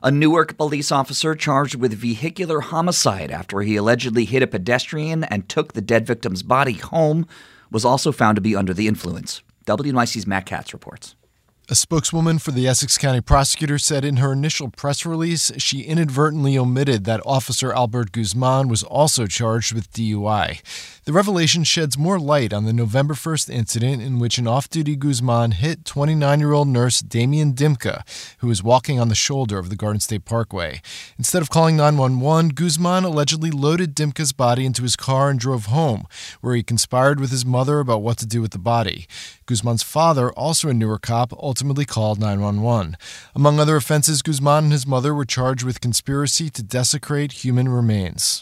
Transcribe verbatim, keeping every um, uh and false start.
A Newark police officer charged with vehicular homicide after he allegedly hit a pedestrian and took the dead victim's body home was also found to be under the influence. W N Y C's Matt Katz reports. A spokeswoman for the Essex County prosecutor said in her initial press release she inadvertently omitted that Officer Albert Guzman was also charged with D U I. The revelation sheds more light on the November first incident in which an off-duty Guzman hit twenty-nine-year-old nurse Damian Dimka, who was walking on the shoulder of the Garden State Parkway. Instead of calling nine one one, Guzman allegedly loaded Dimka's body into his car and drove home, where he conspired with his mother about what to do with the body. Guzman's father, also a Newark cop, ultimately called nine one one. Among other offenses, Guzman and his mother were charged with conspiracy to desecrate human remains.